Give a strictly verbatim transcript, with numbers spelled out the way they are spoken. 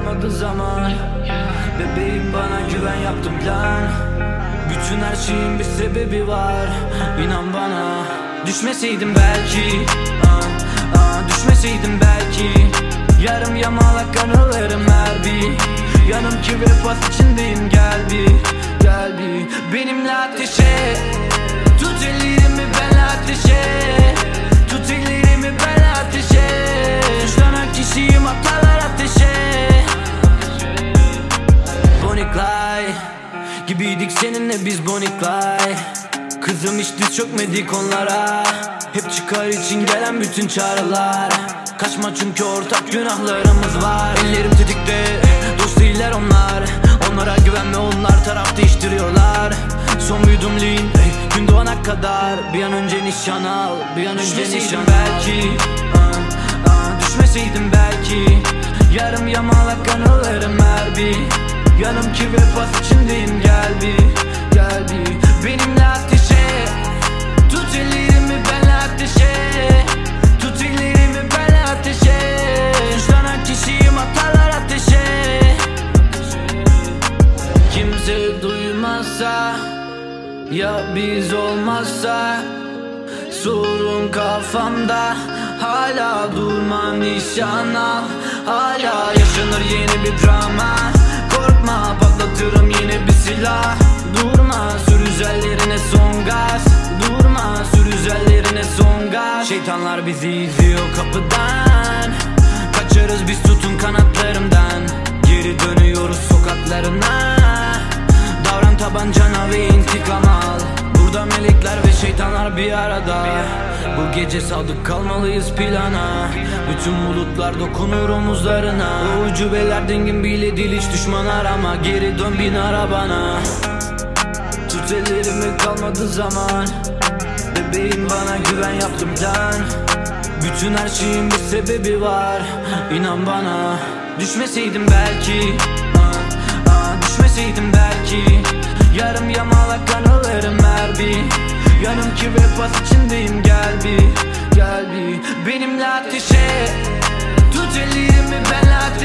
kalmadı zaman. Bebeğim bana güven, yaptım plan. Bütün her şeyin bir sebebi var, İnan bana. Düşmeseydim belki, aa, aa, düşmeseydim belki. Yarım yamalak anılarım her bir. Yanımki vefat içindeyim, gel bir, gel bir. Benimle ateşe, tut ellerimi benle ateşe. Tut ellerimi benle ateşe. Suçlanan kişiyim, hatalar ateşe. Bonnie Clyde gibiydik seninle biz, Bonnie Clyde. Kızım hiç diz çökmedik onlara. Hep çıkar için gelen bütün çağrılar. Kaçma çünkü ortak günahlarımız var. Ellerim tetikte, dost değiller onlar. Onlara güvenme, onlar taraf değiştiriyorlar. Son bir yudum lean, hey, gün doğana kadar. Bir an önce nişan al, bir an önce nişan belki, aa, aa, düşmeseydim belki. Yarım yamalak anılarım her bir. Yanımki vefat içindeyim, gel bir, gel bir. Benimle ateşe, tut ellerimi benle ateşe. Tut ellerimi benle ateşe. Suçlanan kişiyim, hatalar ateşe. Kimse duymazsa, ya biz olmazsa. Sorun kafamda, hala durma nişan al. Hala yaşanır yeni bir drama. Korkma, patlatırım yeni bir silah. Durma, sür üzerlerine son gaz. Durma, sür üzerlerine son gaz. Şeytanlar bizi izliyor kapıdan. Kaçarız biz, tutun kanatlarımdan. Geri dönüyoruz sokaklarına. Davran tabancana ve intikam al. Burada melekler ve şeytanlar bir arada. Bu gece sadık kalmalıyız plana. Bütün bulutlar dokunur omuzlarına. O ucubeler dengin bile değil, hiç düşman arama. Geri dön, bin arabana. Tut ellerimi, kalmadı zaman. Bebeğim bana güven, yaptım plan. Bütün her şeyin bir sebebi var, İnan bana. Düşmeseydim belki, aa, aa, düşmeseydim belki. Yarım yamalak anılarım her bir. Yanımki vefat içindeyim, gel bir, gel bir. Benimle ateşe, tut ellerimi benle ateşe.